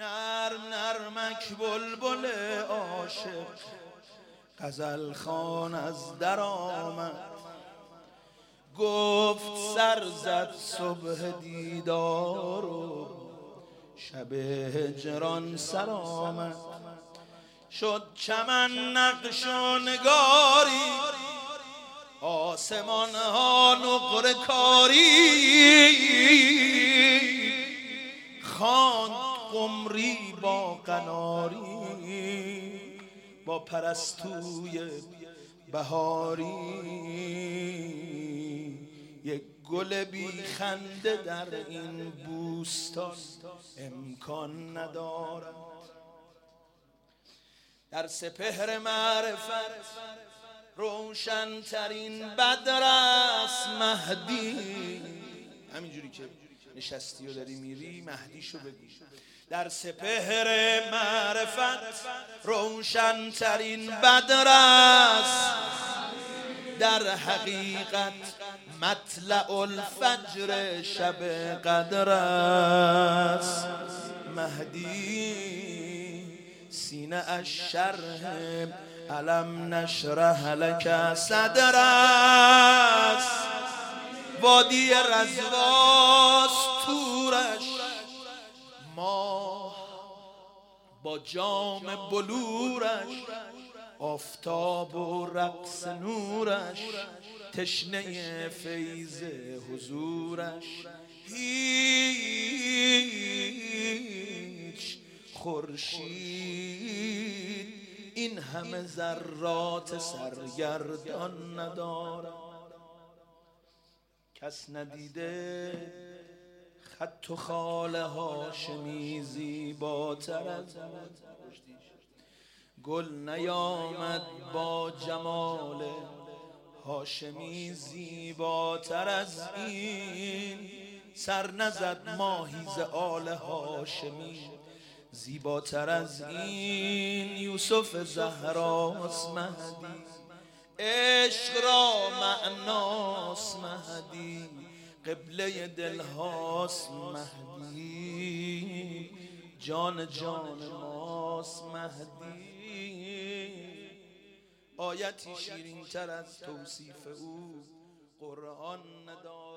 نرم نرمک بلبل عاشق غزل خوان از در آمد. گفت سر زد صبح دیدار و شب هجران سر آمد. شد چمن نقش و نگاری، آسمان ها نقره کاری، خواند قمری با قناری، با پرستوی بهاری. یک گل بی خنده در این بوستان امکان ندارد. در سپهر معرفت روشن ترین بدر است مهدی. همینجوری که نشستی و داری میری مهدیشو بگو. در سپهر معرفت روشن ترین بدر است، در حقیقت مطلع الفجر شب قدر است. مهدی سینه اش شرح علم نشرح لک صدر است. وادی رزواس تورش، ماه با جام بلورش، آفتاب و رقص نورش، تشنه فیض حضورش. هیچ خورشید این همه ذرات سرگردان ندارد. کس ندیده خط و خال هاشمی زیباتر از گل نیامد با جمال هاشمی زیباتر از این. سر نزد ماهی ز آل هاشمی زیباتر از این. یوسف زهراست مهدی، عشق را معناست مهدی، قبله دلهاست مهدی، جان جان ماست مهدی. آیتی شیرین تر از توصیف او قرآن ندارد.